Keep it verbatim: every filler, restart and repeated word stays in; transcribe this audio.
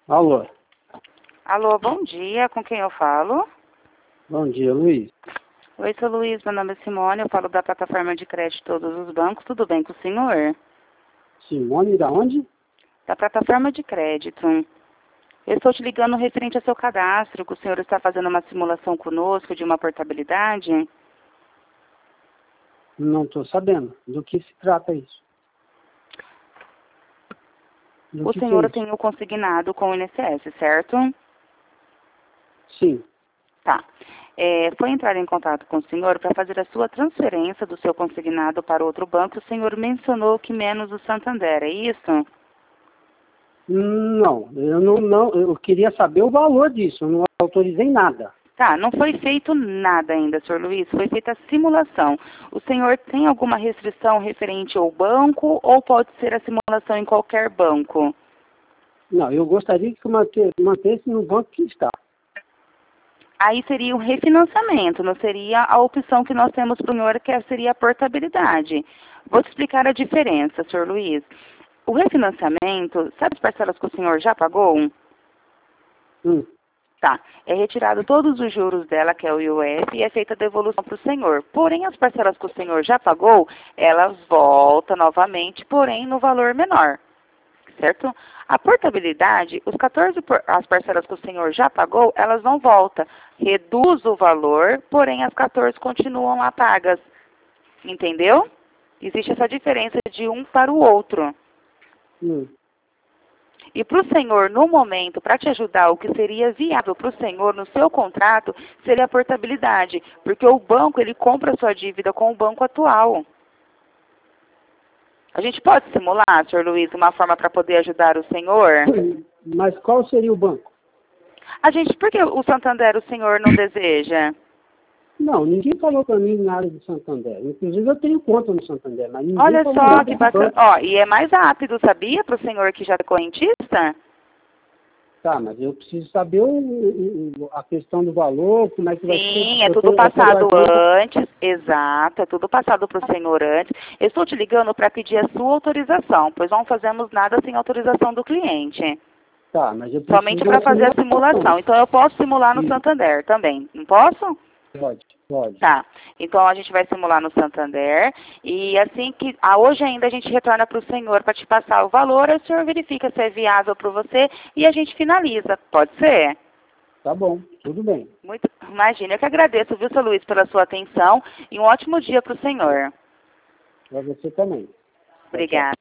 Alô. Alô, bom dia. Com quem eu falo? Bom dia, Luiz. Oi, sou Luiz. Meu nome é Simone. Eu falo da plataforma de crédito de todos os bancos. Tudo bem com o senhor? Simone, da onde? Da plataforma de crédito. Eu estou te ligando referente ao seu cadastro, que o senhor está fazendo uma simulação conosco de uma portabilidade. Não estou sabendo. Do que se trata isso? Do O que que senhor é isso? tem o consignado com o I N S S, certo? Sim. Tá. É, foi entrar em contato com o senhor para fazer a sua transferência do seu consignado para outro banco. O senhor mencionou que menos o Santander, é isso? Não, eu não, não, eu queria saber o valor disso. Eu não autorizei nada. Tá, não foi feito nada ainda, senhor Luiz. Foi feita a simulação. O senhor tem alguma restrição referente ao banco ou pode ser a simulação em qualquer banco? Não, eu gostaria que manter, mantesse no banco que está. Aí seria o refinanciamento, não seria a opção que nós temos para o senhor, que seria a portabilidade. Vou te explicar a diferença, senhor Luiz. O refinanciamento, sabe as parcelas que o senhor já pagou? Hum. Tá. É retirado todos os juros dela, que é o I O F, e é feita a devolução para o senhor. Porém, as parcelas que o senhor já pagou, elas voltam novamente, porém no valor menor. Certo? A portabilidade, os quatorze, por- as parcelas que o senhor já pagou, elas não voltam. Reduz o valor, porém as quatorze continuam lá pagas. Entendeu? Existe essa diferença de um para o outro. Hum. E para o senhor, no momento, para te ajudar, o que seria viável para o senhor no seu contrato seria a portabilidade, porque o banco, ele compra a sua dívida com o banco atual. A gente pode simular, senhor Luiz, uma forma para poder ajudar o senhor? Mas qual seria o banco? A gente, por que o Santander o senhor não deseja? Não, ninguém falou para mim nada do Santander. Inclusive eu tenho conta no Santander, mas ninguém Olha falou só nada que do bacana. banco. Ó, e é mais rápido, sabia, para o senhor que já é correntista? Tá, mas eu preciso saber o, o- a questão do valor, como é que vai ser. Sim, é Eu tudo tenho, eu tô passado guardando. antes, exato, é tudo passado para o senhor antes. Eu estou te ligando para pedir a sua autorização, pois não fazemos nada sem autorização do cliente. Tá, mas eu preciso Somente de para uma fazer a simulação. simulação. Então eu posso simular no Sim. Santander também, não posso? Pode, pode. Tá, então a gente vai simular no Santander e assim que, ah, hoje ainda a gente retorna para o senhor para te passar o valor, aí o senhor verifica se é viável para você e a gente finaliza, pode ser? Tá bom, tudo bem. Muito, imagina, eu que agradeço, viu, seu Luiz, pela sua atenção e um ótimo dia para o senhor. Para você também. Tchau, tchau. Obrigada.